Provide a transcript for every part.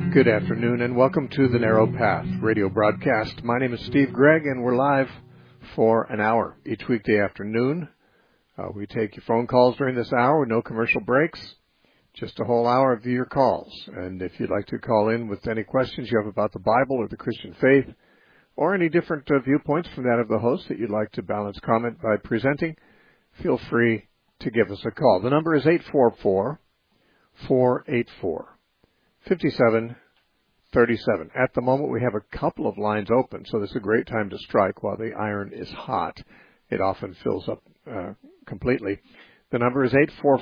Good afternoon and welcome to the Narrow Path radio broadcast. My name is Steve Gregg and we're live for an hour each weekday afternoon. We take your phone calls during this hour with no commercial breaks, just a whole hour of your calls. And if you'd like to call in with any questions you have about the Bible or the Christian faith or any different viewpoints from that of the host that you'd like to balance comment by presenting, feel free to give us a call. The number is 844-484-5737. At the moment, we have a couple of lines open, so this is a great time to strike while the iron is hot. It often fills up completely. The number is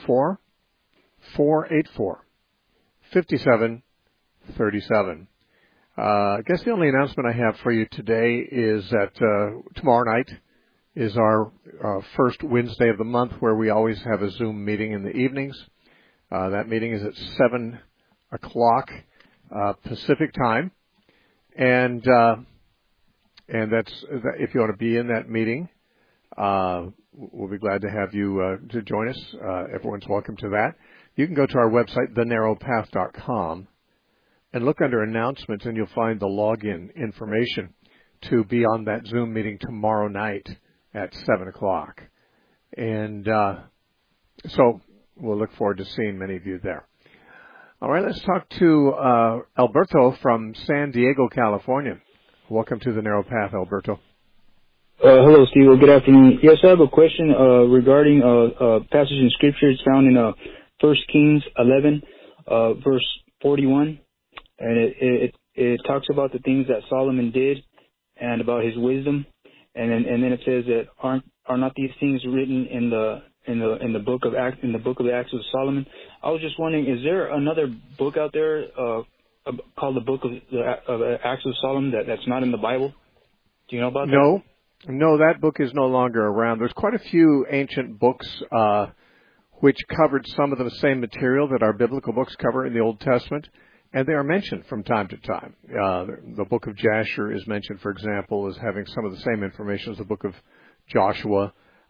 844-484-5737. I guess the only announcement I have for you today is that tomorrow night is our first Wednesday of the month where we always have a Zoom meeting in the evenings. That meeting is at 7 o'clock Pacific time, and that's if you want to be in that meeting, we'll be glad to have you to join us. Everyone's welcome to that. You can go to our website, thenarrowpath.com, and look under announcements, and you'll find the login information to be on that Zoom meeting tomorrow night at 7 o'clock. And so we'll look forward to seeing many of you there. All right, let's talk to Alberto from San Diego, California. Welcome to the Narrow Path, Alberto. Hello, Steve. Good afternoon. Yes, I have a question regarding a passage in Scripture. It's found in 1 Kings 11, verse 41, and it talks about the things that Solomon did and about his wisdom, and then it says that are not these things written in the book of Acts of Solomon? I was just wondering, is there another book out there called the Book of Acts of Solomon that's not in the Bible? Do you know about that? No, that book is no longer around. There's quite a few ancient books which covered some of the same material that our biblical books cover in the Old Testament, and they are mentioned from time to time. The Book of Jasher is mentioned, for example, as having some of the same information as the Book of Joshua.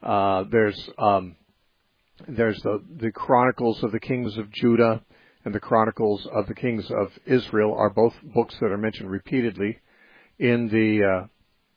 There's the Chronicles of the Kings of Judah and the Chronicles of the Kings of Israel are both books that are mentioned repeatedly in the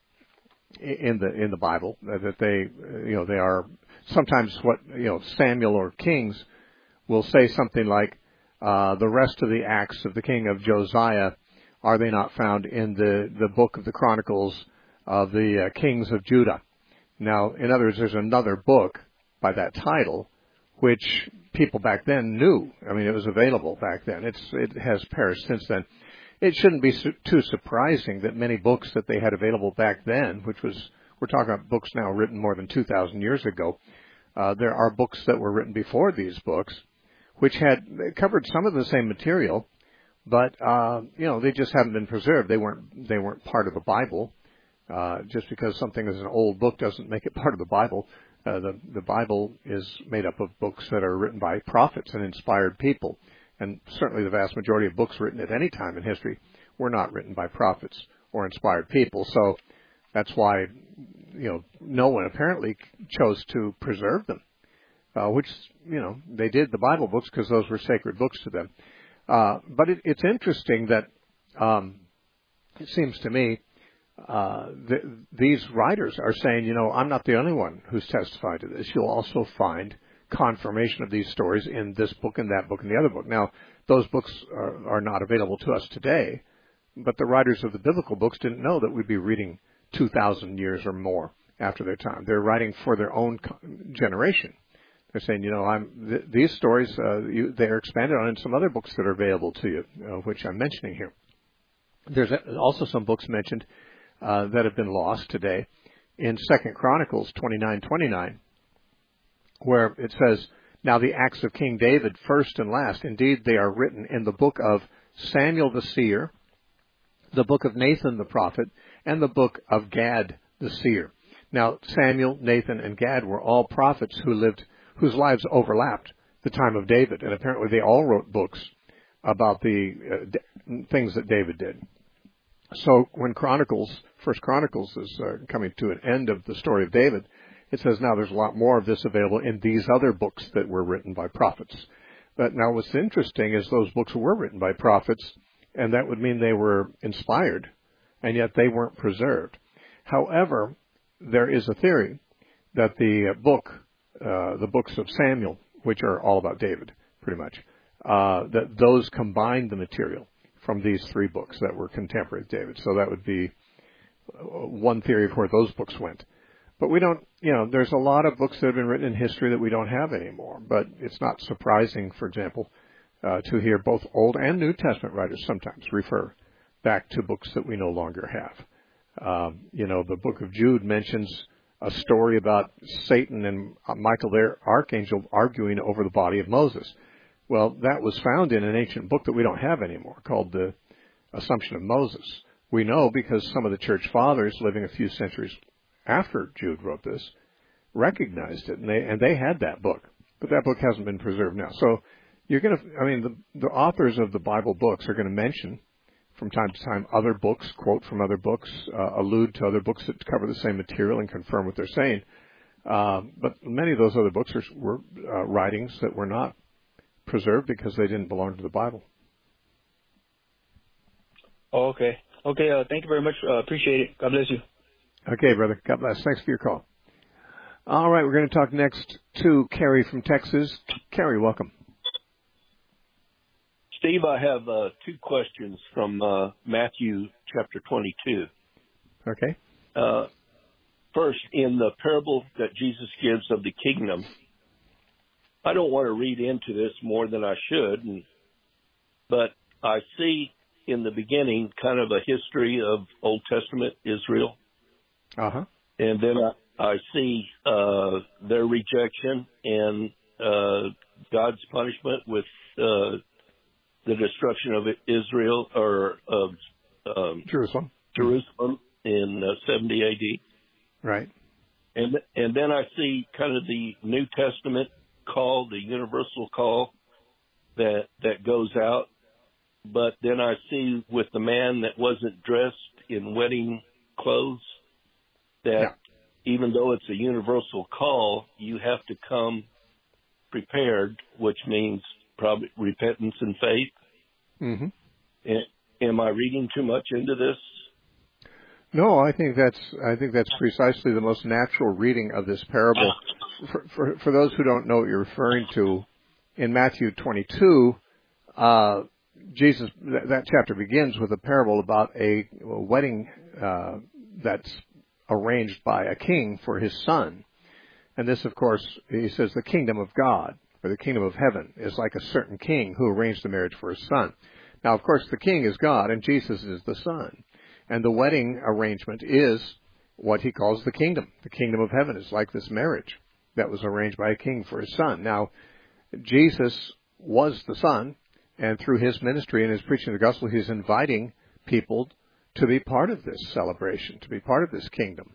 Bible. That they are sometimes what Samuel or Kings will say something like the rest of the acts of the king of Josiah, are they not found in the book of the Chronicles of the Kings of Judah? Now, in other words, there's another book by that title, which people back then knew. I mean, it was available back then. It has perished since then. It shouldn't be too surprising that many books that they had available back then, we're talking about books now written more than 2,000 years ago, there are books that were written before these books, which covered some of the same material, but they just haven't been preserved. They weren't part of the Bible. Just because something is an old book doesn't make it part of the Bible. The Bible is made up of books that are written by prophets and inspired people. And certainly the vast majority of books written at any time in history were not written by prophets or inspired people. So that's why, no one apparently chose to preserve them, which, they did, the Bible books, because those were sacred books to them. But it's interesting that it seems to me these writers are saying, I'm not the only one who's testified to this. You'll also find confirmation of these stories in this book and that book and the other book. Now, those books are not available to us today, but the writers of the biblical books didn't know that we'd be reading 2,000 years or more after their time. They're writing for their own generation. They're saying, these stories, they're expanded on in some other books that are available to you, which I'm mentioning here. There's also some books mentioned that have been lost today in 2 Chronicles 29:29, where it says, "Now the acts of King David, first and last, indeed they are written in the book of Samuel the seer, the book of Nathan the prophet, and the book of Gad the seer." Now, Samuel, Nathan, and Gad were all prophets whose lives overlapped the time of David, and apparently they all wrote books about the things that David did. So when First Chronicles is coming to an end of the story of David, it says now there's a lot more of this available in these other books that were written by prophets. But now what's interesting is those books were written by prophets, and that would mean they were inspired, and yet they weren't preserved. However, there is a theory that the books of Samuel, which are all about David, pretty much, that those combined the material from these three books that were contemporary with David. So that would be one theory of where those books went. But we don't, there's a lot of books that have been written in history that we don't have anymore. But it's not surprising, for example, to hear both Old and New Testament writers sometimes refer back to books that we no longer have. The book of Jude mentions a story about Satan and Michael, their archangel, arguing over the body of Moses. Well, that was found in an ancient book that we don't have anymore called the Assumption of Moses. We know because some of the church fathers living a few centuries after Jude wrote this recognized it, and they had that book, but that book hasn't been preserved now. So the authors of the Bible books are going to mention from time to time other books, quote from other books, allude to other books that cover the same material and confirm what they're saying. But many of those other books were writings that were not preserved because they didn't belong to the Bible. Oh, okay. Okay, thank you very much. Appreciate it. God bless you. Okay, brother. God bless. Thanks for your call. All right, we're going to talk next to Kerry from Texas. Kerry, welcome. Steve, I have two questions from Matthew chapter 22. Okay. First, in the parable that Jesus gives of the kingdom, I don't want to read into this more than I should, but I see in the beginning kind of a history of Old Testament Israel. Uh-huh. And then I see their rejection and God's punishment with the destruction of Israel or of Jerusalem in 70 A.D. Right. And then I see kind of the New Testament call, the universal call that goes out. But then I see with the man that wasn't dressed in wedding clothes that even though it's a universal call, you have to come prepared, which means probably repentance and faith. Mm-hmm. Am I reading too much into this? No, I think that's precisely the most natural reading of this parable. For those who don't know what you're referring to, in Matthew 22, Jesus, that chapter begins with a parable about a wedding that's arranged by a king for his son. And this, of course, he says the kingdom of God, or the kingdom of heaven, is like a certain king who arranged the marriage for his son. Now, of course, the king is God, and Jesus is the son. And the wedding arrangement is what he calls the kingdom. The kingdom of heaven is like this marriage that was arranged by a king for his son. Now, Jesus was the son, and through his ministry and his preaching of the gospel, he's inviting people to be part of this celebration, to be part of this kingdom.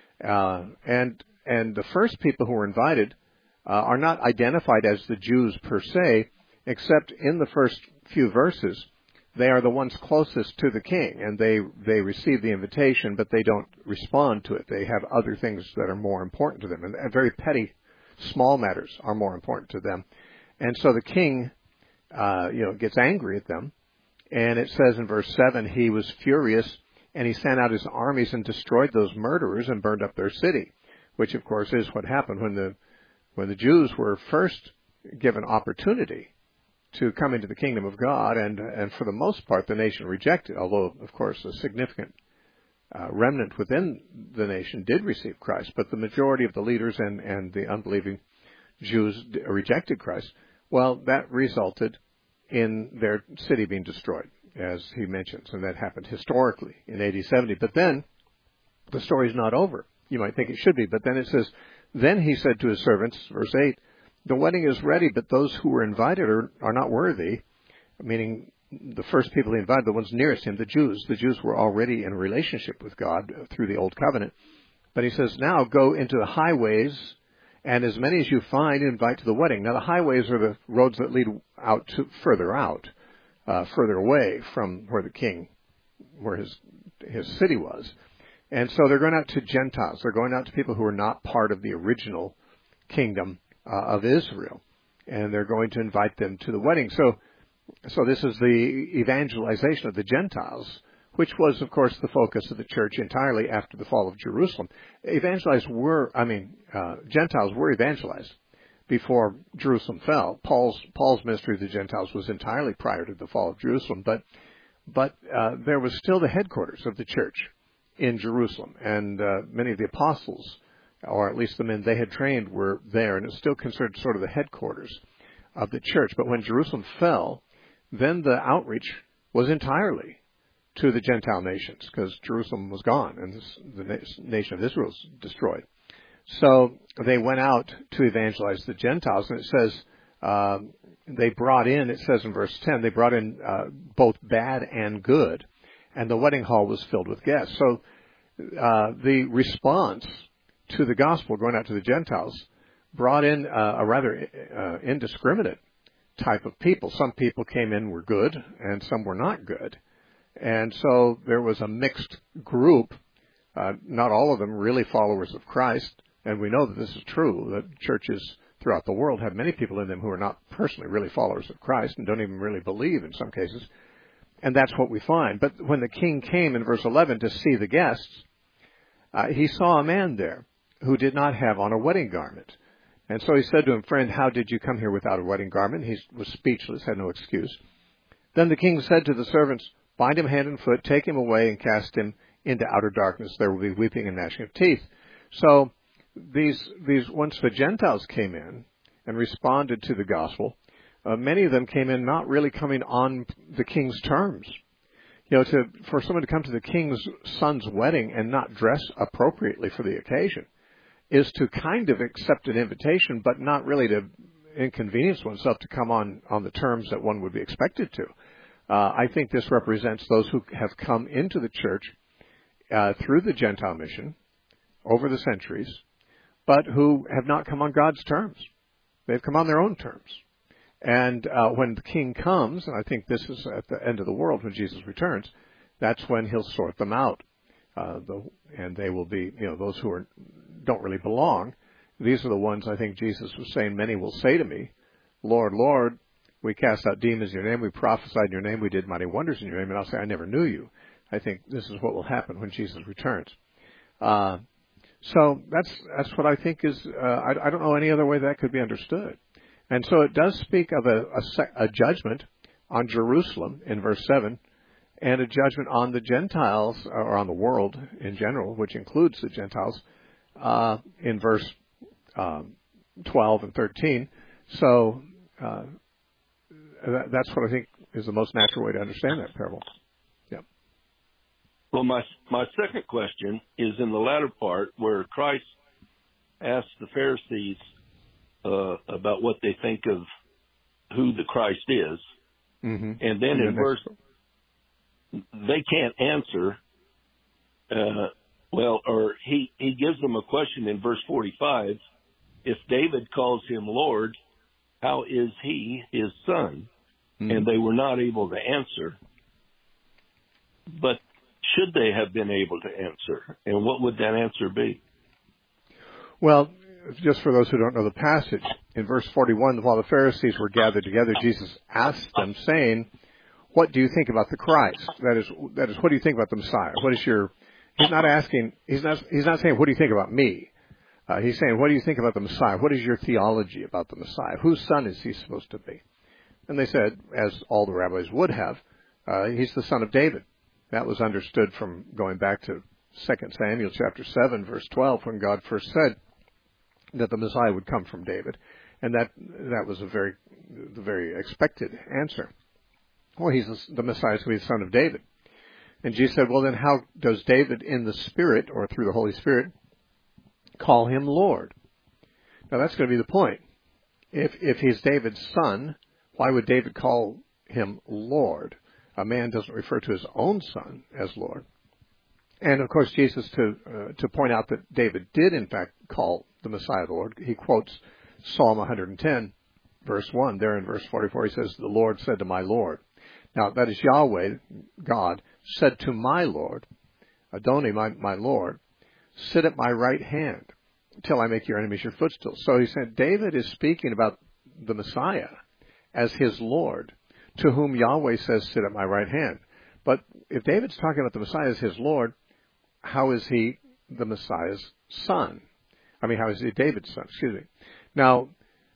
And the first people who were invited are not identified as the Jews per se, except in the first few verses. They are the ones closest to the king, and they receive the invitation, but they don't respond to it. They have other things that are more important to them, and very petty, small matters are more important to them. And so the king, gets angry at them, and it says in verse 7, he was furious, and he sent out his armies and destroyed those murderers and burned up their city, which of course is what happened when the Jews were first given opportunity to come into the kingdom of God, and for the most part the nation rejected, although of course a significant remnant within the nation did receive Christ, but the majority of the leaders and the unbelieving Jews rejected Christ. Well, that resulted in their city being destroyed, as he mentions, and that happened historically in AD 70. But then the story's not over. You might think it should be, but then it says, then he said to his servants, verse 8, the wedding is ready, but those who were invited are not worthy, meaning the first people he invited, the ones nearest him, the Jews. The Jews were already in a relationship with God through the Old Covenant. But he says, now go into the highways, and as many as you find, invite to the wedding. Now the highways are the roads that lead out to further away from where his city was. And so they're going out to Gentiles. They're going out to people who are not part of the original kingdom of Israel, and they're going to invite them to the wedding. So So this is the evangelization of the Gentiles, which was, of course, the focus of the church entirely after the fall of Jerusalem. Gentiles were evangelized before Jerusalem fell. Paul's ministry of the Gentiles was entirely prior to the fall of Jerusalem, but there was still the headquarters of the church in Jerusalem, and many of the apostles, or at least the men they had trained, were there, and it's still considered sort of the headquarters of the church. But when Jerusalem fell, then the outreach was entirely to the Gentile nations, because Jerusalem was gone and the nation of Israel was destroyed. So they went out to evangelize the Gentiles, and it says they brought in, it says in verse 10, they brought in both bad and good, and the wedding hall was filled with guests. So the response to the gospel going out to the Gentiles brought in a rather indiscriminate type of people. Some people came in were good, and some were not good. And so there was a mixed group, not all of them really followers of Christ, and we know that this is true, that churches throughout the world have many people in them who are not personally really followers of Christ and don't even really believe in some cases. And that's what we find. But when the king came in verse 11 to see the guests, he saw a man there who did not have on a wedding garment. And so he said to him, "Friend, how did you come here without a wedding garment?" He was speechless, had no excuse. Then the king said to the servants, "Bind him hand and foot, take him away, and cast him into outer darkness. There will be weeping and gnashing of teeth." So these once the Gentiles came in and responded to the gospel, many of them came in not really coming on the king's terms. For someone to come to the king's son's wedding and not dress appropriately for the occasion is to kind of accept an invitation, but not really to inconvenience oneself to come on the terms that one would be expected to. I think this represents those who have come into the church through the Gentile mission over the centuries, but who have not come on God's terms. They've come on their own terms. And when the king comes, and I think this is at the end of the world when Jesus returns, that's when he'll sort them out. And they will be, those who don't really belong. These are the ones I think Jesus was saying, many will say to me, "Lord, Lord, we cast out demons in your name, we prophesied in your name, we did mighty wonders in your name," and I'll say, "I never knew you." I think this is what will happen when Jesus returns. So that's what I think is, I don't know any other way that could be understood. And so it does speak of a judgment on Jerusalem in verse 7, and a judgment on the Gentiles, or on the world in general, which includes the Gentiles, in verse 12 and 13. So that's what I think is the most natural way to understand that parable. Yeah. Well, my second question is in the latter part where Christ asked the Pharisees about what they think of who the Christ is. Mm-hmm. And then in verse, they can't answer. Or he gives them a question in verse 45. If David calls him Lord, how is he his son? Mm-hmm. And they were not able to answer. But should they have been able to answer? And what would that answer be? Well, just for those who don't know the passage, in verse 41, while the Pharisees were gathered together, Jesus asked them, saying, "What do you think about the Christ?" That is, what do you think about the Messiah? What is your? He's not asking. He's not saying, "What do you think about me?" He's saying, "What do you think about the Messiah? What is your theology about the Messiah? Whose son is he supposed to be?" And they said, as all the rabbis would have, he's the son of David. That was understood from going back to 2 Samuel chapter 7, verse 12, when God first said that the Messiah would come from David. And that was the very expected answer. Well, he's the Messiah is going to be the son of David. And Jesus said, well, then how does David in the Spirit, or through the Holy Spirit, call him Lord? Now that's going to be the point. If he's David's son, why would David call him Lord? A man doesn't refer to his own son as Lord. And of course, Jesus, to point out that David did in fact call the Messiah the Lord, he quotes Psalm 110, verse 1. There in verse 44, he says, "The Lord said to my Lord." Now, that is Yahweh, God, said to my Lord, Adonai, my Lord, "Sit at my right hand till I make your enemies your footstool." So he said David is speaking about the Messiah as his Lord, to whom Yahweh says, sit at my right hand. But if David's talking about the Messiah as his Lord, how is he the Messiah's son? I mean, how is he David's son? Excuse me. Now,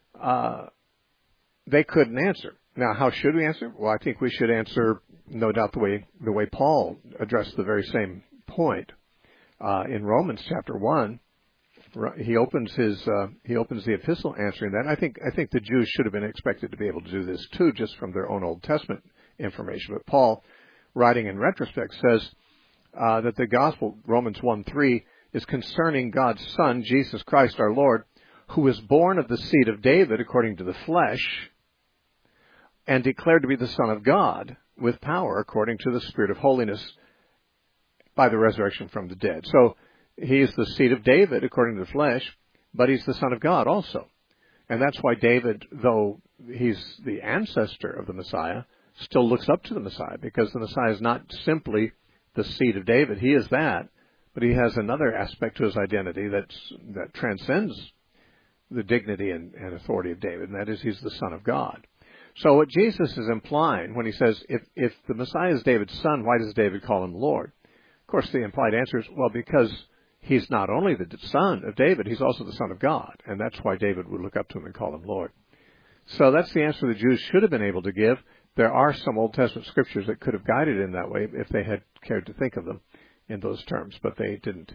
they couldn't answer. Now, how should we answer? Well, I think we should answer, no doubt, the way Paul addressed the very same point. In Romans chapter 1, he opens the epistle answering that. I think the Jews should have been expected to be able to do this too, just from their own Old Testament information. But Paul, writing in retrospect, says that the gospel, Romans 1:3, is concerning God's Son, Jesus Christ our Lord, who was born of the seed of David according to the flesh, and declared to be the Son of God with power according to the Spirit of holiness by the resurrection from the dead. So he is the seed of David according to the flesh, but he's the Son of God also. And that's why David, though he's the ancestor of the Messiah, still looks up to the Messiah, because the Messiah is not simply the seed of David. He is that, but he has another aspect to his identity that transcends the dignity and authority of David, and that is he's the Son of God. So what Jesus is implying when he says, if the Messiah is David's son, why does David call him Lord? Of course, the implied answer is, well, because he's not only the son of David, he's also the Son of God, and that's why David would look up to him and call him Lord. So that's the answer the Jews should have been able to give. There are some Old Testament scriptures that could have guided in that way if they had cared to think of them in those terms, but they didn't.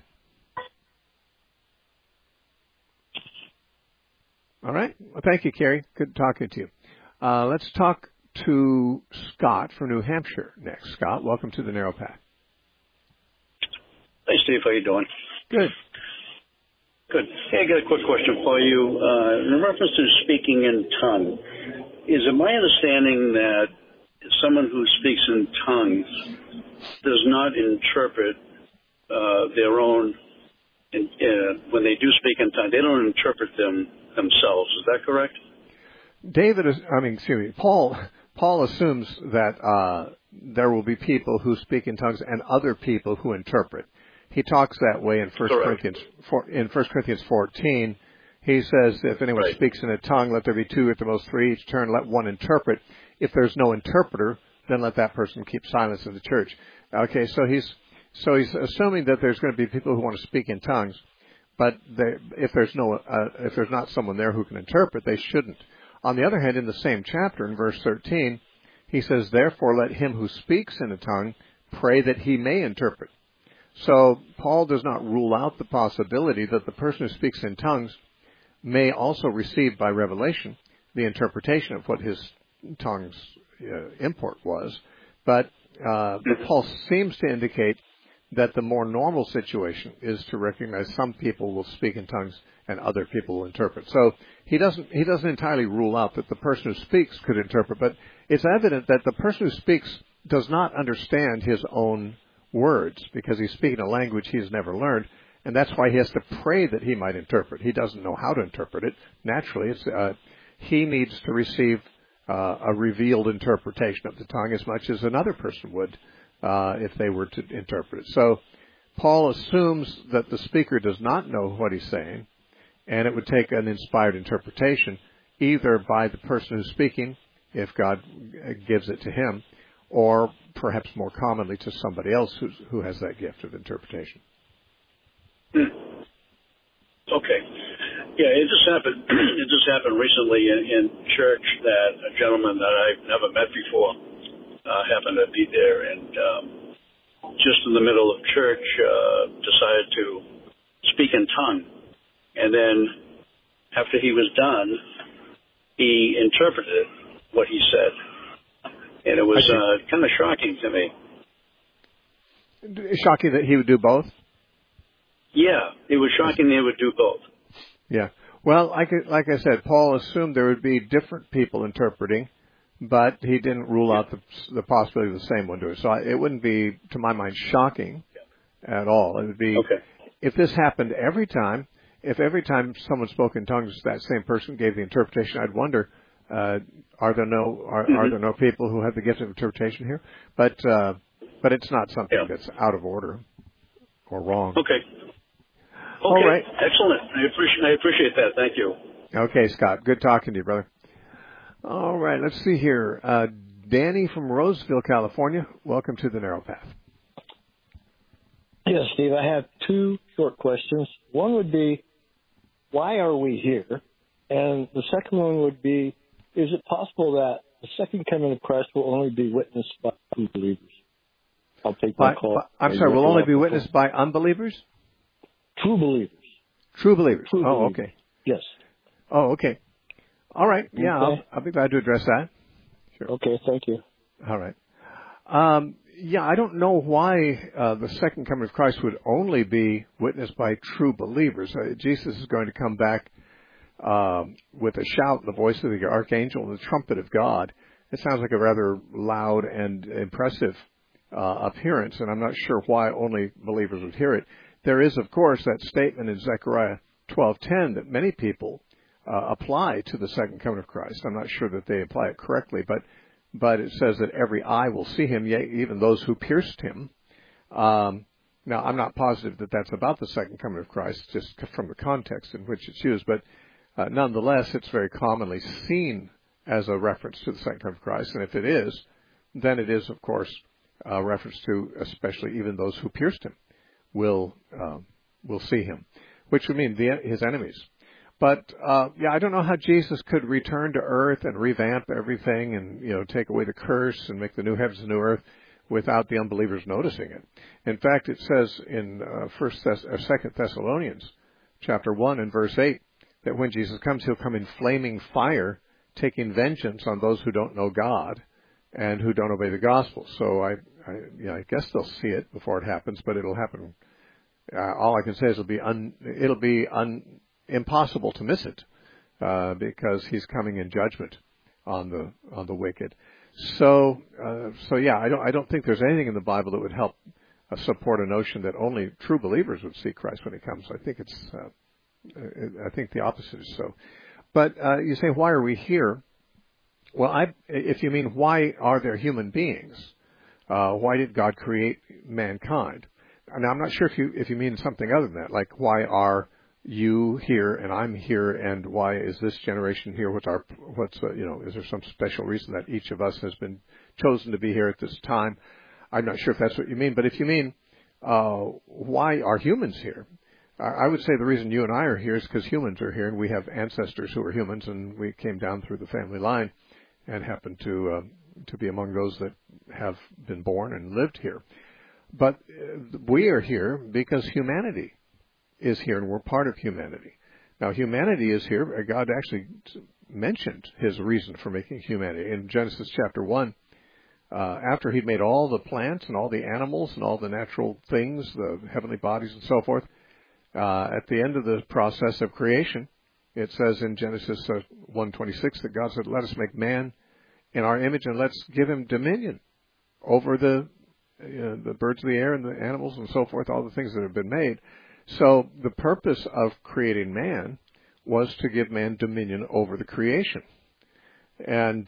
All right. Well, thank you, Kerry. Good talking to you. Let's talk to Scott from New Hampshire next. Scott, welcome to the Narrow Path. Hey, Steve. How you doing? Good. Good. Hey, I got a quick question for you. In reference to speaking in tongue, is it my understanding that someone who speaks in tongues does not interpret their own, when they do speak in tongues, they don't interpret them themselves. Is that correct? Paul assumes that there will be people who speak in tongues and other people who interpret. He talks that way in 1 Corinthians 14. He says, if anyone speaks in a tongue, let there be two, at the most three each turn, let one interpret. If there's no interpreter, then let that person keep silence in the church. Okay, so he's assuming that there's going to be people who want to speak in tongues, but if there's not someone there who can interpret, they shouldn't. On the other hand, in the same chapter, in verse 13, he says, therefore let him who speaks in a tongue pray that he may interpret. So Paul does not rule out the possibility that the person who speaks in tongues may also receive by revelation the interpretation of what his tongue's import was. But Paul seems to indicate that the more normal situation is to recognize some people will speak in tongues and other people will interpret. So he doesn't entirely rule out that the person who speaks could interpret, but it's evident that the person who speaks does not understand his own words because he's speaking a language he has never learned, and that's why he has to pray that he might interpret. He doesn't know how to interpret it. Naturally, he needs to receive a revealed interpretation of the tongue as much as another person would if they were to interpret it. So Paul assumes that the speaker does not know what he's saying, and it would take an inspired interpretation either by the person who's speaking, if God gives it to him, or perhaps more commonly to somebody else who has that gift of interpretation. Okay. Yeah, it just happened. It just happened recently in church that a gentleman that I've never met before happened to be there, and just in the middle of church decided to speak in tongue, and then after he was done, he interpreted what he said, and it was kind of shocking to me. Shocking that he would do both? Yeah, it was shocking that he would do both. Yeah. Well, like I said, Paul assumed there would be different people interpreting, but he didn't rule out the possibility of the same one doing it. So it wouldn't be, to my mind, shocking at all. It would be, if this happened every time, if every time someone spoke in tongues, that same person gave the interpretation, I'd wonder, are there no people who have the gift of interpretation here? But it's not something that's out of order or wrong. Okay. All right. Excellent. I appreciate that. Thank you. Okay, Scott. Good talking to you, brother. All right. Let's see here. Danny from Roseville, California. Welcome to the Narrow Path. Yes, Steve, I have two short questions. One would be, why are we here? And the second one would be, is it possible that the second coming of Christ will only be witnessed by unbelievers? I'll take my call. I'm sorry, will only be witnessed by unbelievers? True believers. True believers. True oh, believers. Okay. Yes. Oh, okay. All right. Yeah, Okay. I'll be glad to address that. Sure. Okay, thank you. All right. Yeah, I don't know why the second coming of Christ would only be witnessed by true believers. Jesus is going to come back with a shout, the voice of the archangel, and the trumpet of God. It sounds like a rather loud and impressive appearance, and I'm not sure why only believers would hear it. There is, of course, that statement in Zechariah 12:10 that many people apply to the second coming of Christ. I'm not sure that they apply it correctly, but it says that every eye will see him, yea, even those who pierced him. Now, I'm not positive that that's about the second coming of Christ, just from the context in which it's used, but nonetheless, it's very commonly seen as a reference to the second coming of Christ, and if it is, then it is, of course, a reference to especially even those who pierced him will see him, which would mean his enemies. But yeah, I don't know how Jesus could return to earth and revamp everything and take away the curse and make the new heavens and new earth without the unbelievers noticing it. In fact, it says in 2 Thessalonians chapter 1 and verse 8 that when Jesus comes, he'll come in flaming fire, taking vengeance on those who don't know God and who don't obey the gospel. So I guess they'll see it before it happens, but it'll happen. All I can say is it'll be impossible to miss it because he's coming in judgment on the wicked. So yeah, I don't think there's anything in the Bible that would help support a notion that only true believers would see Christ when he comes. I think I think the opposite is so. But you say, why are we here? Well, if you mean why are there human beings, why did God create mankind? Now, I'm not sure if you mean something other than that, like why are you here and I'm here, and why is this generation here? Is there some special reason that each of us has been chosen to be here at this time? I'm not sure if that's what you mean, but if you mean why are humans here, I would say the reason you and I are here is because humans are here, and we have ancestors who are humans, and we came down through the family line and happen to be among those that have been born and lived here. But we are here because humanity is here, and we're part of humanity. Now, humanity is here. God actually mentioned his reason for making humanity in Genesis chapter 1. After he'd made all the plants and all the animals and all the natural things, the heavenly bodies and so forth, at the end of the process of creation, it says in Genesis 1:26 that God said, "Let us make man in our image, and let's give him dominion over the birds of the air and the animals and so forth, all the things that have been made." So the purpose of creating man was to give man dominion over the creation. And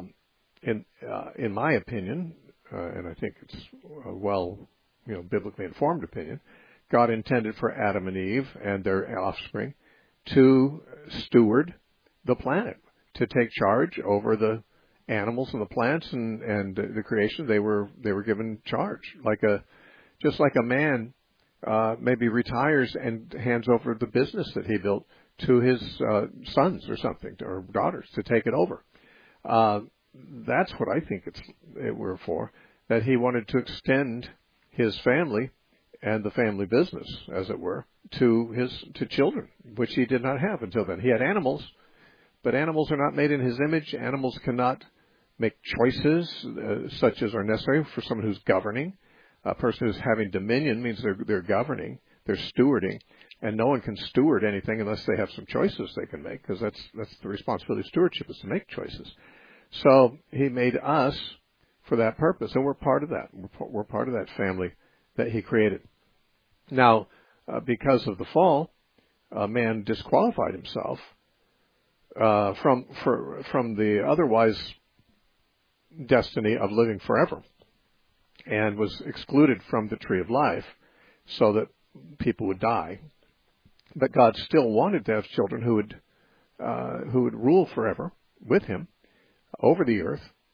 in my opinion, and I think it's a biblically informed opinion, God intended for Adam and Eve and their offspring to steward the planet, to take charge over the animals and the plants and the creation. They were given charge, just like a man maybe retires and hands over the business that he built to his sons or something, or daughters, to take it over. That's what I think we're for, that he wanted to extend his family and the family business, as it were, to children, which he did not have until then. He had animals, but animals are not made in his image. Animals cannot make choices such as are necessary for someone who's governing. A person who's having dominion means they're governing, they're stewarding, and no one can steward anything unless they have some choices they can make, because that's the responsibility of stewardship, is to make choices. So he made us for that purpose, and we're part of that. We're part of that family that he created. Now, because of the fall, man disqualified himself from the otherwise destiny of living forever, and was excluded from the tree of life so that people would die. But God still wanted to have children who would rule forever with him over the earth,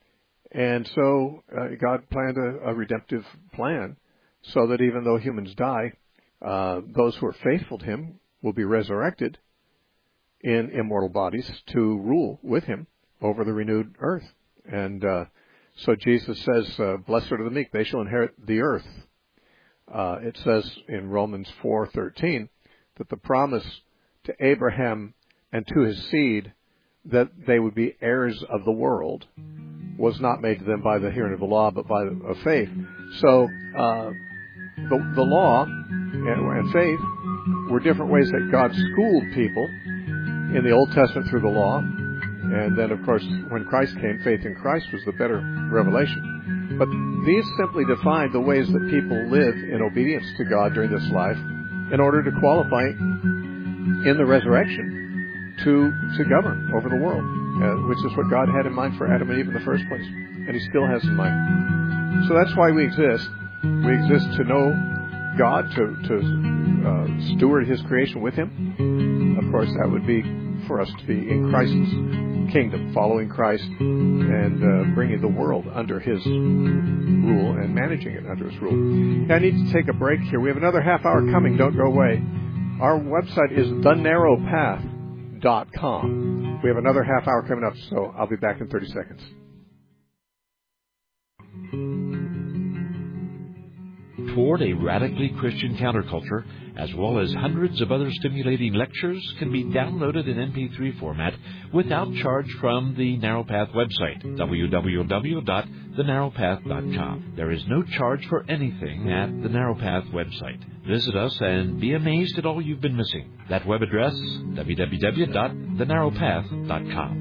And so God planned a redemptive plan so that even though humans die, those who are faithful to him will be resurrected in immortal bodies to rule with him over the renewed earth. And so Jesus says, blessed are the meek, they shall inherit the earth. It says in Romans 4:13 that the promise to Abraham and to his seed that they would be heirs of the world was not made to them by the hearing of the law, but by of faith. So the law and faith were different ways that God schooled people in the Old Testament through the law. And then, of course, when Christ came, faith in Christ was the better revelation. But these simply define the ways that people live in obedience to God during this life in order to qualify in the resurrection to govern over the world, which is what God had in mind for Adam and Eve in the first place. And he still has in mind. So that's why we exist. We exist to know God, to steward his creation with him. Of course, that would be for us to be in Christ's kingdom, following Christ and bringing the world under his rule and managing it under his rule. Now, I need to take a break here. We have another half hour coming. Don't go away. Our website is thenarrowpath.com. We have another half hour coming up, so I'll be back in 30 seconds. Toward a radically Christian counterculture, as well as hundreds of other stimulating lectures, can be downloaded in MP3 format without charge from the Narrow Path website, www.thenarrowpath.com. There is no charge for anything at the Narrow Path website. Visit us and be amazed at all you've been missing. That web address, www.thenarrowpath.com.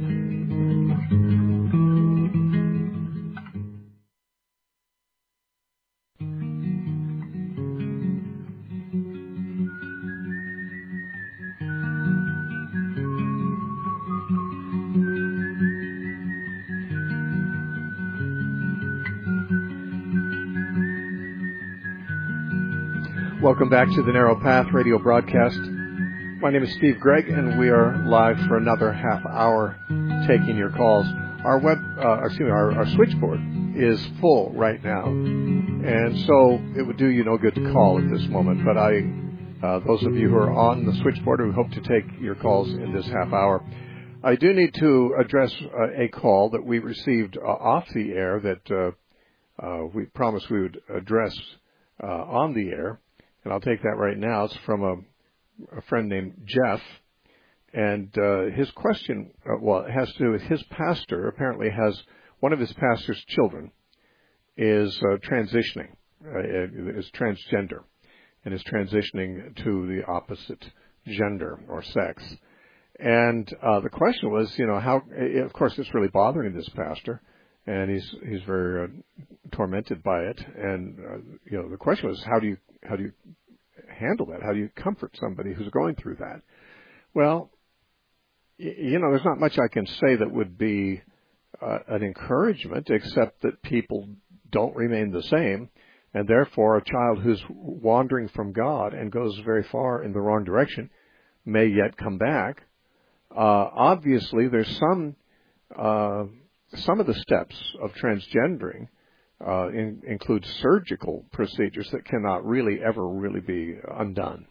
Welcome back to the Narrow Path radio broadcast. My name is Steve Gregg, and we are live for another half hour taking your calls. Our our switchboard is full right now, and so it would do you no good to call at this moment. But those of you who are on the switchboard, we hope to take your calls in this half hour. I do need to address a call that we received off the air that we promised we would address on the air. And I'll take that right now. It's from a friend named Jeff. And his question, it has to do with his pastor. Apparently one of his pastor's children is transitioning, is transgender, and is transitioning to the opposite gender or sex. And the question was, how, of course, it's really bothering this pastor. And he's very tormented by it. And the question was, how do you handle that? How do you comfort somebody who's going through that? Well, there's not much I can say that would be an encouragement, except that people don't remain the same, and therefore a child who's wandering from God and goes very far in the wrong direction may yet come back. Obviously, there's some of the steps of transgendering include surgical procedures that cannot really ever really be undone,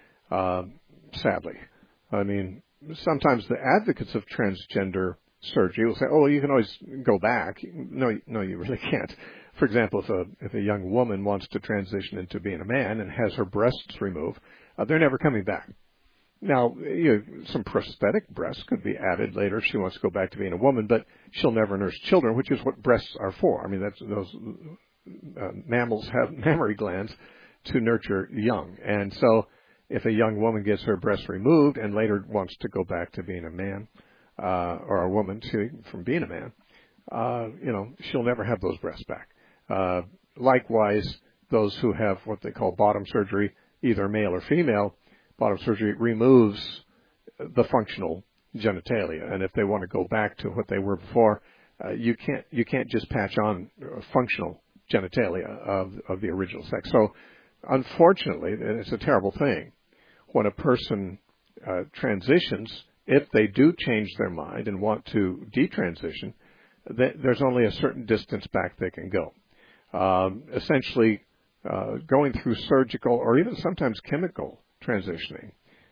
sadly. I mean, sometimes the advocates of transgender surgery will say, oh, you can always go back. No, you really can't. For example, if a young woman wants to transition into being a man and has her breasts removed, they're never coming back. Now, some prosthetic breasts could be added later if she wants to go back to being a woman, but she'll never nurse children, which is what breasts are for. I mean, those mammals have mammary glands to nurture young. And so if a young woman gets her breasts removed and later wants to go back to being a man, or a woman from being a man, she'll never have those breasts back. Likewise, those who have what they call bottom surgery, either male or female, bottom surgery removes the functional genitalia, and if they want to go back to what they were before, you can't just patch on functional genitalia of the original sex. So, unfortunately, it's a terrible thing when a person transitions. If they do change their mind and want to detransition, there's only a certain distance back they can go. Essentially, going through surgical or even sometimes chemical transitioning,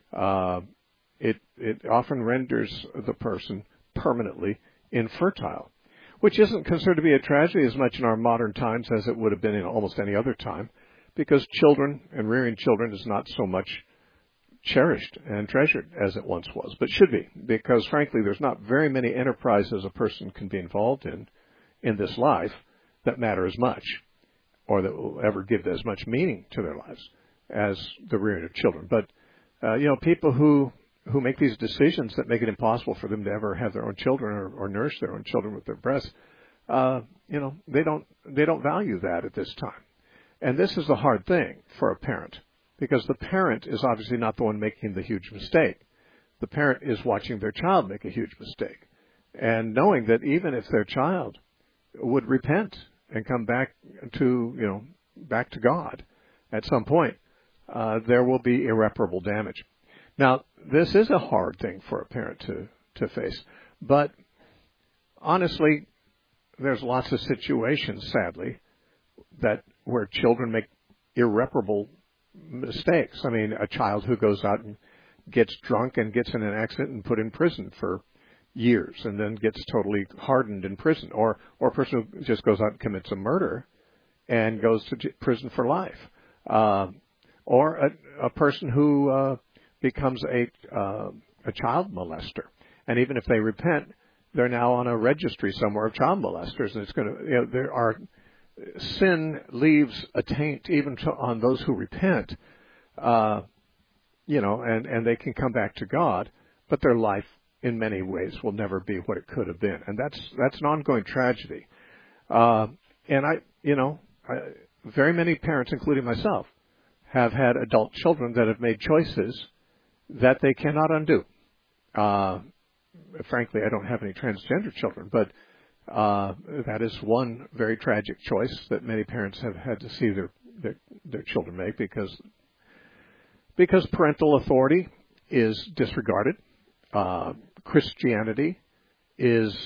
it often renders the person permanently infertile, which isn't considered to be a tragedy as much in our modern times as it would have been in almost any other time, because children and rearing children is not so much cherished and treasured as it once was, but should be, because frankly there's not very many enterprises a person can be involved in this life that matter as much, or that will ever give as much meaning to their lives as the rearing of children. But people who make these decisions that make it impossible for them to ever have their own children or nourish their own children with their breasts, they don't value that at this time. And this is the hard thing for a parent, because the parent is obviously not the one making the huge mistake. The parent is watching their child make a huge mistake, and knowing that even if their child would repent and come back to God at some point, there will be irreparable damage. Now, this is a hard thing for a parent to face, but honestly, there's lots of situations, sadly, where children make irreparable mistakes. I mean, a child who goes out and gets drunk and gets in an accident and put in prison for years and then gets totally hardened in prison, or a person who just goes out and commits a murder and goes to prison for life, or a person who becomes a child molester, and even if they repent, they're now on a registry somewhere of child molesters, and it's going to sin leaves a taint even on those who repent, and they can come back to God, but their life in many ways will never be what it could have been, and that's an ongoing tragedy. Very many parents, including myself, have had adult children that have made choices that they cannot undo. Frankly, I don't have any transgender children, but that is one very tragic choice that many parents have had to see their children make, because parental authority is disregarded. Christianity is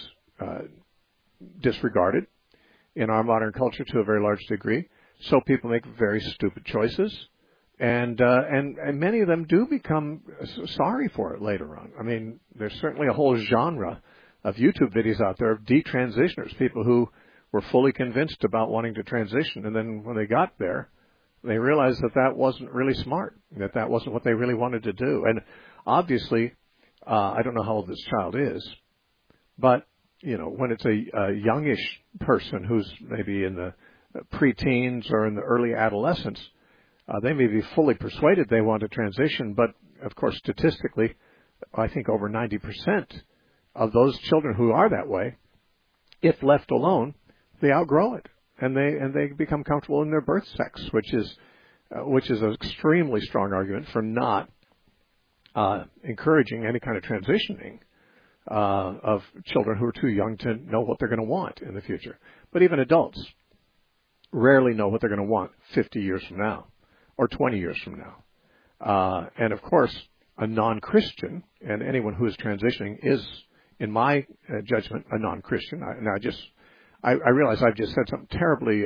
disregarded in our modern culture to a very large degree. So people make very stupid choices, and many of them do become sorry for it later on. I mean, there's certainly a whole genre of YouTube videos out there of detransitioners, people who were fully convinced about wanting to transition, and then when they got there, they realized that wasn't really smart, that wasn't what they really wanted to do. And obviously, I don't know how old this child is, but when it's a youngish person who's maybe in the preteens or in the early adolescence, they may be fully persuaded they want to transition, but of course, statistically, I think over 90% of those children who are that way, if left alone, they outgrow it, and they become comfortable in their birth sex, which is an extremely strong argument for not encouraging any kind of transitioning of children who are too young to know what they're going to want in the future. But even adults rarely know what they're going to want 50 years from now or 20 years from now. And of course, a non-Christian, and anyone who is transitioning is, in my judgment, a non-Christian. I realize I've just said something terribly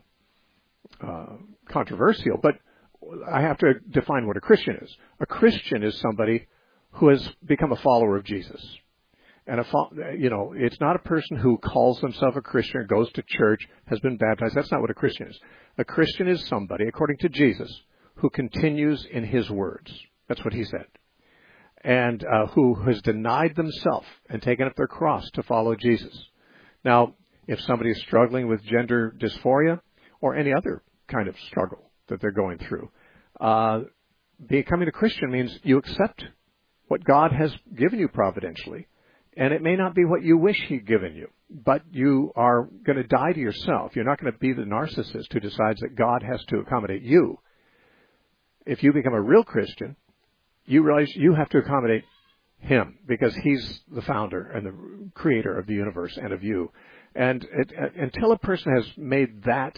controversial, but I have to define what a Christian is. A Christian is somebody who has become a follower of Jesus. And it's not a person who calls himself a Christian, goes to church, has been baptized. That's not what a Christian is. A Christian is somebody, according to Jesus, who continues in his words. That's what he said. And who has denied themselves and taken up their cross to follow Jesus. Now, if somebody is struggling with gender dysphoria or any other kind of struggle that they're going through, becoming a Christian means you accept what God has given you providentially. And it may not be what you wish he'd given you, but you are going to die to yourself. You're not going to be the narcissist who decides that God has to accommodate you. If you become a real Christian, you realize you have to accommodate him, because he's the founder and the creator of the universe and of you. And until a person has made that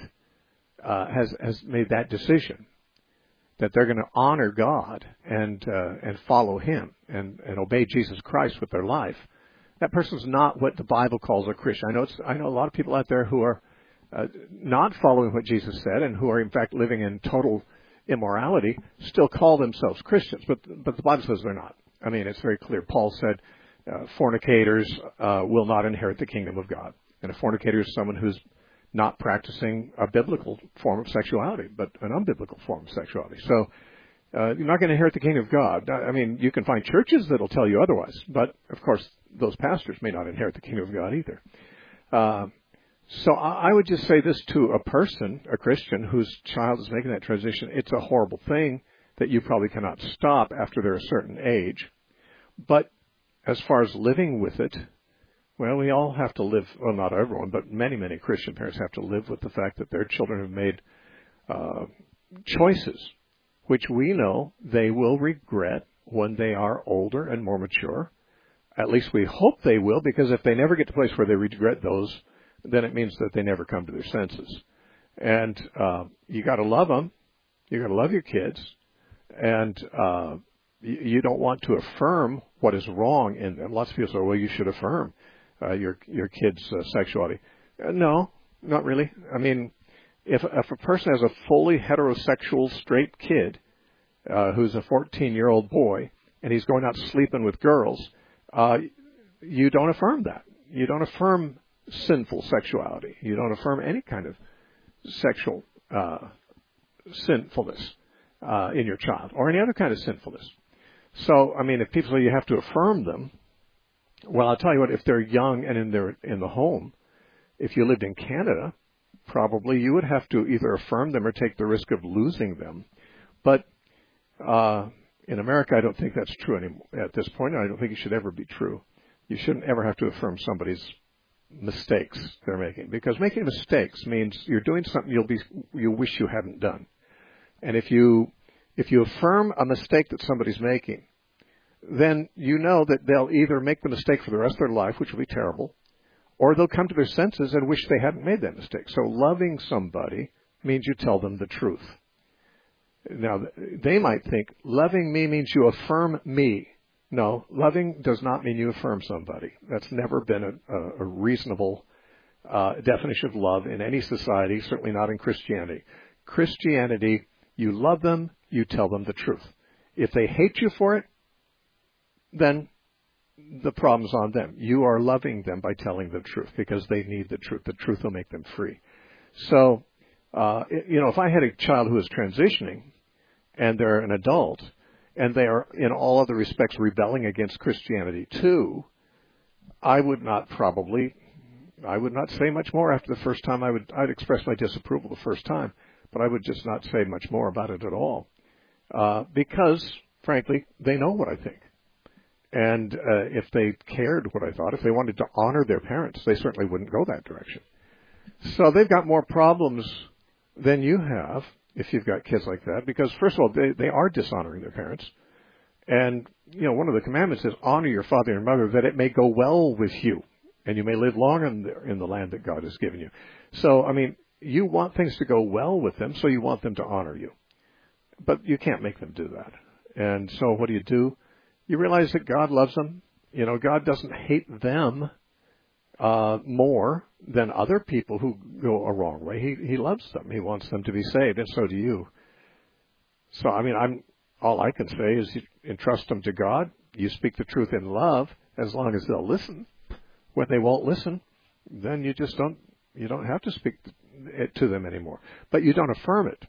has made that decision that they're going to honor God and follow him and obey Jesus Christ with their life, that person's not what the Bible calls a Christian. I know a lot of people out there who are not following what Jesus said and who are in fact living in total immorality, still call themselves Christians, but the Bible says they're not. I mean, it's very clear. Paul said, fornicators will not inherit the kingdom of God. And a fornicator is someone who's not practicing a biblical form of sexuality, but an unbiblical form of sexuality. So you're not going to inherit the kingdom of God. I mean, you can find churches that'll tell you otherwise, but of course, those pastors may not inherit the kingdom of God either. So I would just say this to a person, a Christian, whose child is making that transition. It's a horrible thing that you probably cannot stop after they're a certain age. But as far as living with it, well, we all have to live, well, not everyone, but many, many Christian parents have to live with the fact that their children have made choices, which we know they will regret when they are older and more mature. At least we hope they will, because if they never get to a place where they regret those, then it means that they never come to their senses. And you got to love them. You got to love your kids, and you don't want to affirm what is wrong in them. Lots of people say, "Well, you should affirm your kids' sexuality." No, not really. I mean, if a person has a fully heterosexual straight kid who's a 14-year-old boy and he's going out sleeping with girls, you don't affirm that. You don't affirm sinful sexuality. You don't affirm any kind of sexual sinfulness in your child, or any other kind of sinfulness. So, I mean, if people say you have to affirm them, well, I'll tell you what, if they're young and in the home, if you lived in Canada, probably you would have to either affirm them or take the risk of losing them. But in America, I don't think that's true anymore at this point, and I don't think it should ever be true. You shouldn't ever have to affirm somebody's mistakes they're making, because making mistakes means you're doing something you wish you hadn't done. And if you affirm a mistake that somebody's making, then you know that they'll either make the mistake for the rest of their life, which will be terrible, or they'll come to their senses and wish they hadn't made that mistake. So loving somebody means you tell them the truth. Now, they might think loving me means you affirm me. No, loving does not mean you affirm somebody. That's never been a reasonable definition of love in any society, certainly not in Christianity. Christianity, you love them, you tell them the truth. If they hate you for it, then the problem's on them. You are loving them by telling the truth because they need the truth. The truth will make them free. So, if I had a child who is transitioning and they're an adult and they are in all other respects rebelling against Christianity too, I would not say much more after the first time. I'd express my disapproval the first time, but I would just not say much more about it at all. Because, frankly, they know what I think. And if they cared what I thought, if they wanted to honor their parents, they certainly wouldn't go that direction. So they've got more problems than you have if you've got kids like that, because, first of all, they are dishonoring their parents. And, one of the commandments is honor your father and mother that it may go well with you, and you may live long in the land that God has given you. So, I mean, you want things to go well with them, so you want them to honor you. But you can't make them do that. And so what do? You realize that God loves them. God doesn't hate them more than other people who go a wrong way. He loves them. He wants them to be saved, and so do you. So, I mean, all I can say is you entrust them to God. You speak the truth in love as long as they'll listen. When they won't listen, then you don't have to speak it to them anymore. But you don't affirm it.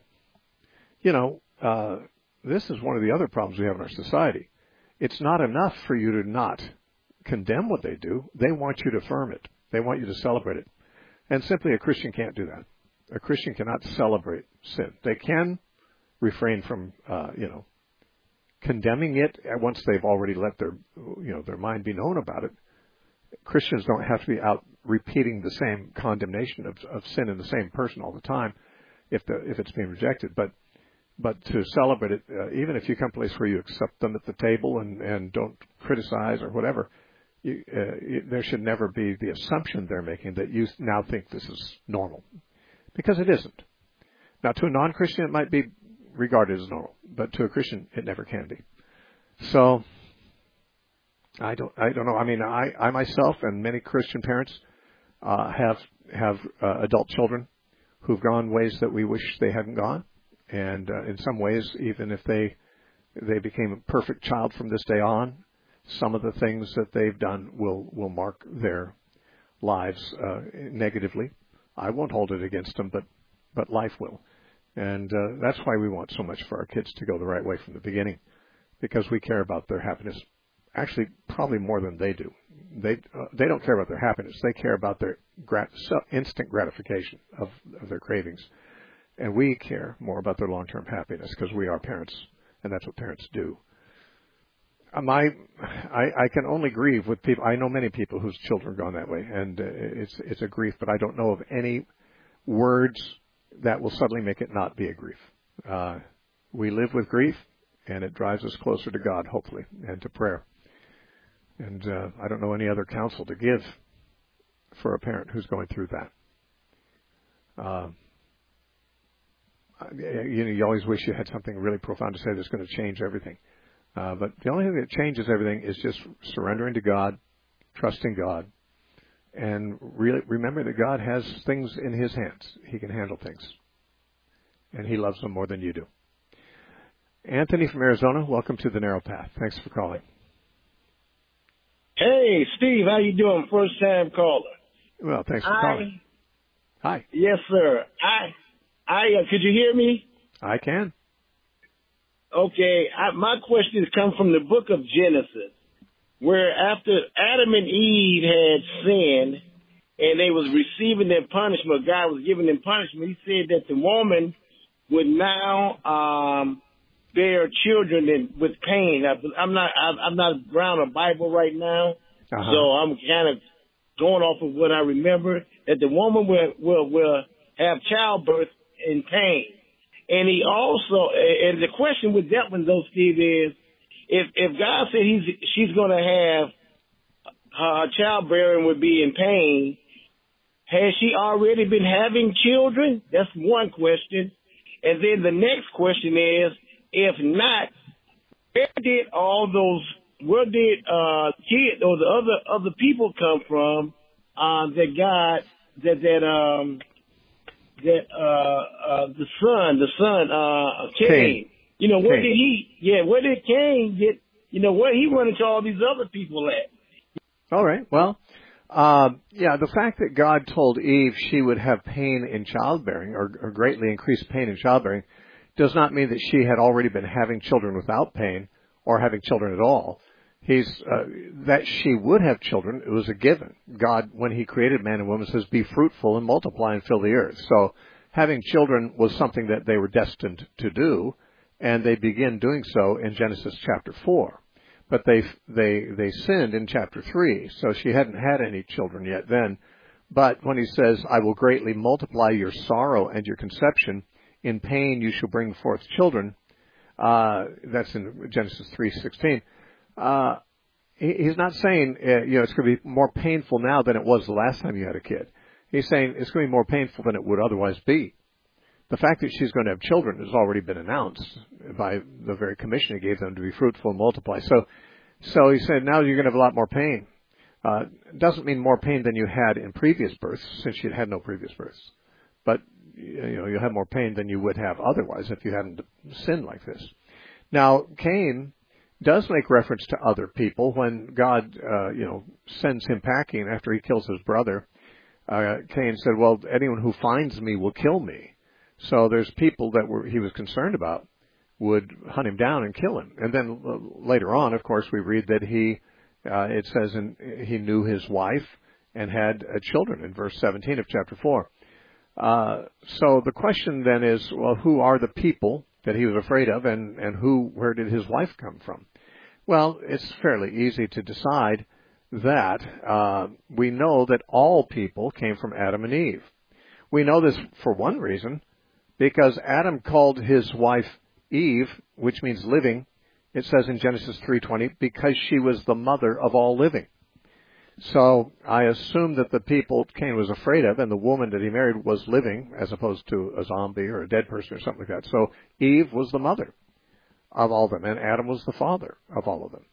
This is one of the other problems we have in our society. It's not enough for you to not condemn what they do. They want you to affirm it. They want you to celebrate it. And simply a Christian can't do that. A Christian cannot celebrate sin. They can refrain from, condemning it once they've already let their mind be known about it. Christians don't have to be out repeating the same condemnation of sin in the same person all the time if it's being rejected. But to celebrate it, even if you come to a place where you accept them at the table and don't criticize or whatever, there should never be the assumption they're making that you now think this is normal, because it isn't. Now, to a non-Christian, it might be regarded as normal, but to a Christian, it never can be. So, I don't know. I mean, I myself and many Christian parents have adult children who've gone ways that we wish they hadn't gone, and in some ways, even if they became a perfect child from this day on, some of the things that they've done will mark their lives negatively. I won't hold it against them, but life will, and that's why we want so much for our kids to go the right way from the beginning, because we care about their happiness. Actually, probably more than they do. They don't care about their happiness. They care about their instant gratification of their cravings. And we care more about their long-term happiness because we are parents, and that's what parents do. I can only grieve with people. I know many people whose children have gone that way, and it's a grief, but I don't know of any words that will suddenly make it not be a grief. We live with grief, and it drives us closer to God, hopefully, and to prayer. And I don't know any other counsel to give for a parent who's going through that. You always wish you had something really profound to say that's going to change everything. But the only thing that changes everything is just surrendering to God, trusting God, and really remember that God has things in His hands. He can handle things. And He loves them more than you do. Anthony from Arizona, welcome to the Narrow Path. Thanks for calling. Hey, Steve, how you doing? First time caller. Well, thanks for calling. Hi. Yes, sir. Could you hear me? I can. Okay. My questions come from the book of Genesis, where after Adam and Eve had sinned and they was receiving their punishment, God was giving them punishment. He said that the woman would now bear children with pain. I'm not around a Bible right now, so I'm kind of going off of what I remember, that the woman will have childbirth in pain. And he also, and the question with that one though, Steve, is if God said she's going to have childbearing would be in pain, has she already been having children? That's one question. And then the next question is, if not, where did kids or the other people come from the son Cain. You know, where did Cain get, where he run into all these other people at? All right. Well, the fact that God told Eve she would have pain in childbearing or greatly increased pain in childbearing does not mean that she had already been having children without pain or having children at all. That she would have children, it was a given. God, when He created man and woman, says, be fruitful and multiply and fill the earth. So having children was something that they were destined to do, and they begin doing so in Genesis chapter 4. But they sinned in chapter 3, so she hadn't had any children yet then. But when He says, I will greatly multiply your sorrow and your conception, in pain you shall bring forth children, that's in Genesis 3:16. He's not saying, it's going to be more painful now than it was the last time you had a kid. He's saying it's going to be more painful than it would otherwise be. The fact that she's going to have children has already been announced by the very commission He gave them to be fruitful and multiply. So He said, now you're going to have a lot more pain. It doesn't mean more pain than you had in previous births, since you'd had no previous births. But, you'll have more pain than you would have otherwise if you hadn't sinned like this. Now, Cain does make reference to other people when God, sends him packing after he kills his brother. Cain said, well, anyone who finds me will kill me. So there's people that he was concerned about would hunt him down and kill him. And then later on, of course, we read that it says he knew his wife and had children in verse 17 of chapter 4. So the question then is, well, who are the people that he was afraid of, and where did his wife come from? Well, it's fairly easy to decide that. We know that all people came from Adam and Eve. We know this for one reason, because Adam called his wife Eve, which means living. It says in Genesis 3:20, because she was the mother of all living. So I assume that the people Cain was afraid of and the woman that he married was living as opposed to a zombie or a dead person or something like that. So Eve was the mother of all of them, and Adam was the father of all of them.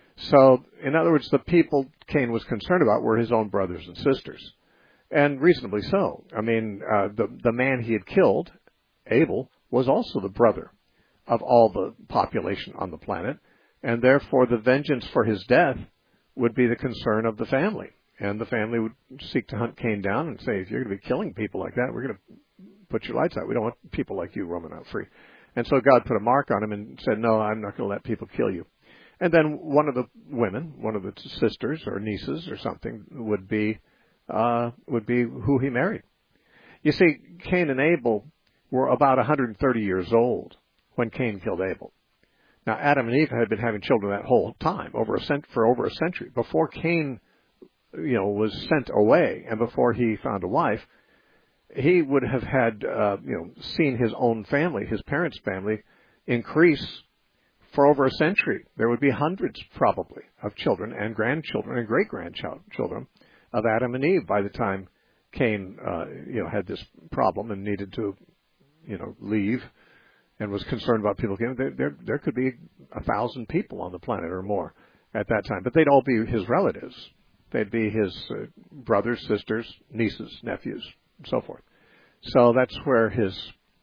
So, in other words, the people Cain was concerned about were his own brothers and sisters, and reasonably so. I mean, the man he had killed, Abel, was also the brother of all the population on the planet, and therefore the vengeance for his death would be the concern of the family. And the family would seek to hunt Cain down and say, if you're going to be killing people like that, we're going to put your lights out. We don't want people like you roaming out free. And so God put a mark on him and said, no, I'm not going to let people kill you. And then one of the women, one of the sisters or nieces or something, would be who he married. You see, Cain and Abel were about 130 years old when Cain killed Abel. Now, Adam and Eve had been having children that whole time, for over a century. Before Cain, was sent away and before he found a wife, he would have had, seen his own family, his parents' family, increase for over a century. There would be hundreds, probably, of children and grandchildren and great-grandchildren of Adam and Eve by the time Cain, had this problem and needed to, leave and was concerned about people. There could be 1,000 people on the planet or more at that time, but they'd all be his relatives. They'd be his brothers, sisters, nieces, nephews, and so forth. So that's where his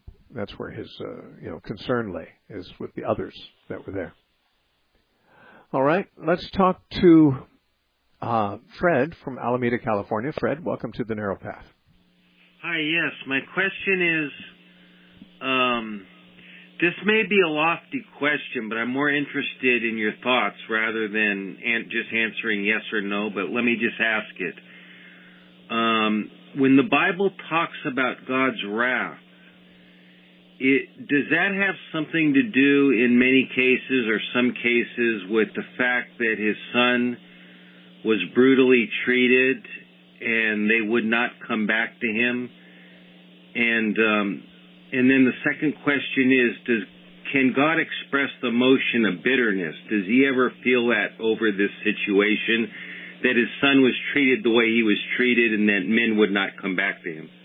concern lay, is with the others that were there. All right, let's talk to Fred from Alameda, California. Fred, welcome to the Narrow Path. Hi, yes. My question is, this may be a lofty question, but I'm more interested in your thoughts rather than just answering yes or no, but let me just ask it. When the Bible talks about God's wrath, does that have something to do in many cases or some cases with the fact that his son was brutally treated and they would not come back to him? And then the second question is, can God express the emotion of bitterness? Does he ever feel that over this situation, that his son was treated the way he was treated and that men would not come back to him?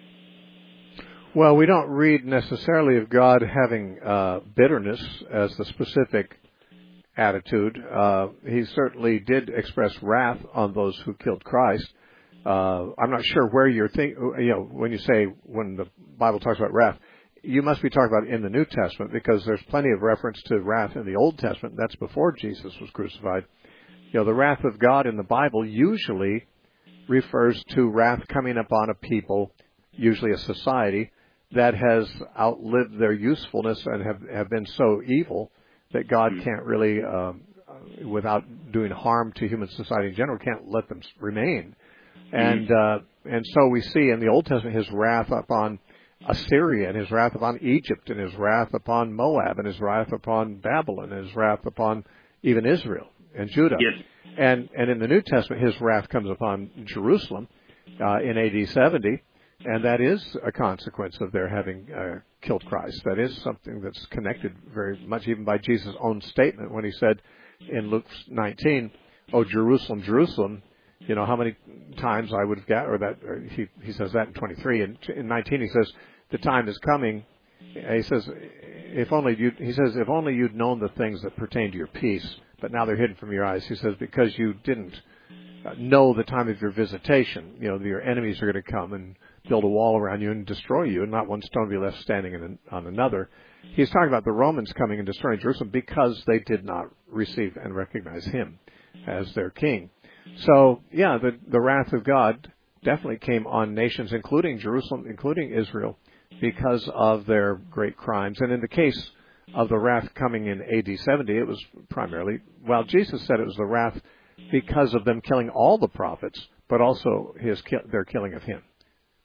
Well, we don't read necessarily of God having bitterness as the specific attitude. He certainly did express wrath on those who killed Christ. I'm not sure where you're when you say, when the Bible talks about wrath, you must be talking about in the New Testament, because there's plenty of reference to wrath in the Old Testament. That's before Jesus was crucified. The wrath of God in the Bible usually refers to wrath coming upon a people, usually a society, that has outlived their usefulness and have been so evil that God can't really, without doing harm to human society in general, can't let them remain. And so we see in the Old Testament his wrath upon Assyria, and his wrath upon Egypt, and his wrath upon Moab, and his wrath upon Babylon, and his wrath upon even Israel and Judah. Yes. And in the New Testament, his wrath comes upon Jerusalem in AD 70, and that is a consequence of their having killed Christ. That is something that's connected very much even by Jesus' own statement when he said in Luke 19, "Oh, Jerusalem, Jerusalem, how many times I would have he says that in 23. And in 19 he says, the time is coming. He says, if only you'd known the things that pertain to your peace, but now they're hidden from your eyes. He says, because you didn't know the time of your visitation. Your enemies are going to come and build a wall around you and destroy you, and not one stone will be left standing on another. He's talking about the Romans coming and destroying Jerusalem because they did not receive and recognize him as their king. So, yeah, the wrath of God definitely came on nations, including Jerusalem, including Israel, because of their great crimes. And in the case of the wrath coming in AD 70, it was primarily, Jesus said it was the wrath because of them killing all the prophets, but also their killing of him.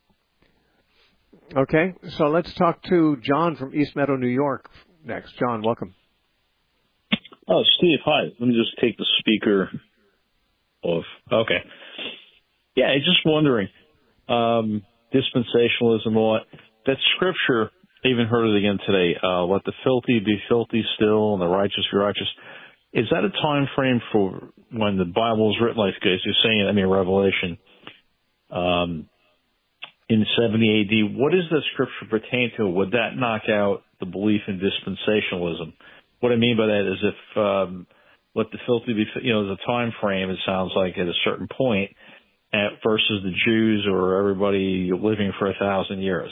Okay, so let's talk to John from East Meadow, New York next. John, welcome. Oh, Steve, hi. Let me just take the speaker off. Okay. Yeah, I'm just wondering, dispensationalism, all that scripture, I even heard it again today, let the filthy be filthy still and the righteous be righteous. Is that a time frame for when the Bible was written, like you're saying, Revelation, in 70 AD? What does the scripture pertain to? Would that knock out the belief in dispensationalism? What I mean by that is if let the filthy be, the time frame, it sounds like, at a certain point, versus the Jews or everybody living for 1,000 years.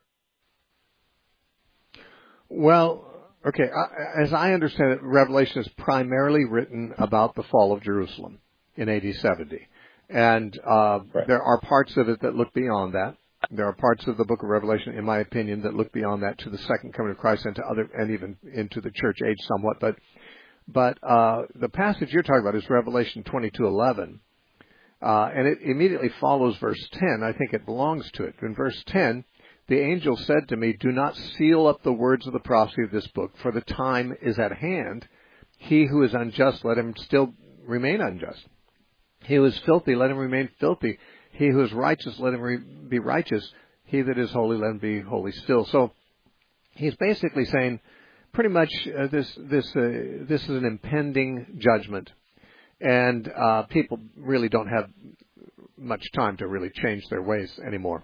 Well, okay, as I understand it, Revelation is primarily written about the fall of Jerusalem in AD 70. And there are parts of it that look beyond that. There are parts of the book of Revelation, in my opinion, that look beyond that to the second coming of Christ and and even into the church age somewhat. But the passage you're talking about is Revelation 22:11, and it immediately follows verse 10. I think it belongs to it. In verse 10, the angel said to me, "Do not seal up the words of the prophecy of this book, for the time is at hand. He who is unjust, let him still remain unjust. He who is filthy, let him remain filthy. He who is righteous, let him be righteous. He that is holy, let him be holy still." So he's basically saying, pretty much, this is an impending judgment, and people really don't have much time to really change their ways anymore.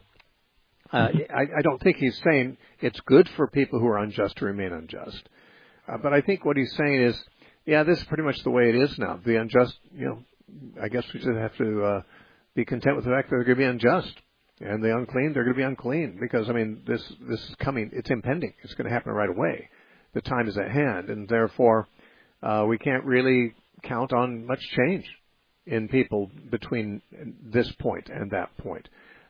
I don't think he's saying it's good for people who are unjust to remain unjust, but I think what he's saying is, this is pretty much the way it is now. The unjust, I guess we just have to be content with the fact that they're going to be unjust, and the unclean, they're going to be unclean, because this is coming. It's impending. It's going to happen right away. The time is at hand, and therefore we can't really count on much change in people between this point and that point.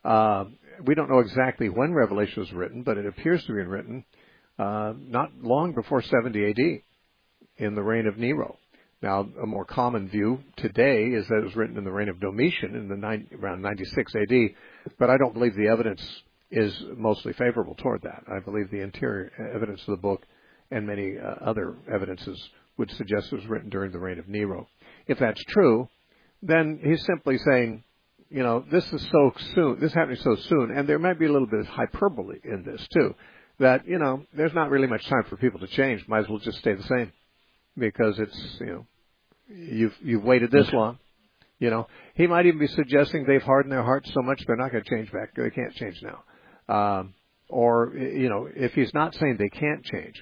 We don't know exactly when Revelation was written, but it appears to be written not long before 70 AD, in the reign of Nero. Now, a more common view today is that it was written in the reign of Domitian in around 96 AD, but I don't believe the evidence is mostly favorable toward that. I believe the interior evidence of the book and many other evidences would suggest it was written during the reign of Nero. If that's true, then he's simply saying, this is so soon, this is happening so soon, and there might be a little bit of hyperbole in this too, that, there's not really much time for people to change. Might as well just stay the same, because it's, you've waited this long. He might even be suggesting they've hardened their hearts so much they're not going to change back. They can't change now. Or, if he's not saying they can't change,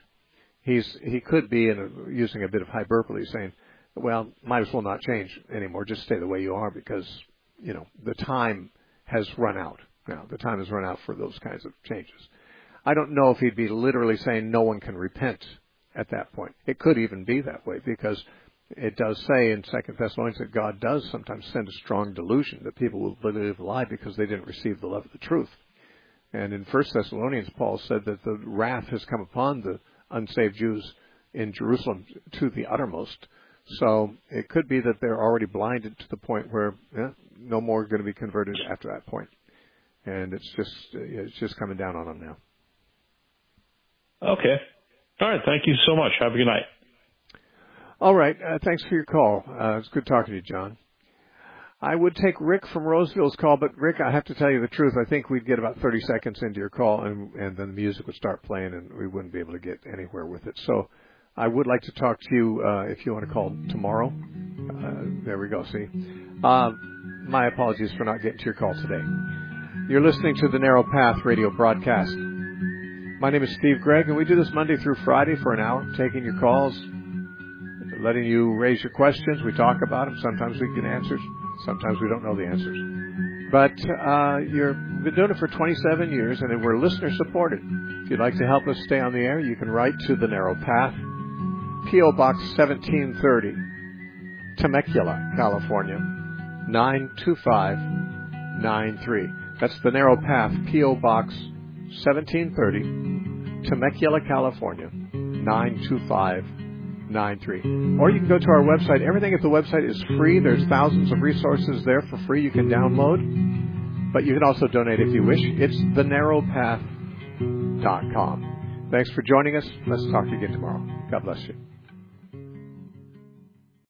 he could be using a bit of hyperbole, saying, well, might as well not change anymore. Just stay the way you are, because, the time has run out. Now, the time has run out for those kinds of changes. I don't know if he'd be literally saying no one can repent at that point. It could even be that way, because it does say in 2 Thessalonians that God does sometimes send a strong delusion that people will believe a lie because they didn't receive the love of the truth. And in 1 Thessalonians, Paul said that the wrath has come upon the unsaved Jews in Jerusalem to the uttermost. So it could be that they're already blinded to the point where no more are going to be converted after that point. And it's just coming down on them now. Okay. All right. Thank you so much. Have a good night. All right. Thanks for your call. It's good talking to you, John. I would take Rick from Roseville's call, but Rick, I have to tell you the truth. I think we'd get about 30 seconds into your call, and then the music would start playing, and we wouldn't be able to get anywhere with it. So I would like to talk to you if you want to call tomorrow. There we go. See? My apologies for not getting to your call today. You're listening to the Narrow Path radio broadcast. My name is Steve Gregg, and we do this Monday through Friday for an hour, taking your calls, letting you raise your questions. We talk about them. Sometimes we get answers. Sometimes we don't know the answers. But you've been doing it for 27 years, and we're listener-supported. If you'd like to help us stay on the air, you can write to The Narrow Path, P.O. Box 1730, Temecula, California, 92593. That's The Narrow Path, P.O. Box 1730, Temecula, California, 92593. Or you can go to our website. Everything at the website is free. There's thousands of resources there for free you can download. But you can also donate if you wish. It's thenarrowpath.com. Thanks for joining us. Let's talk to you again tomorrow. God bless you.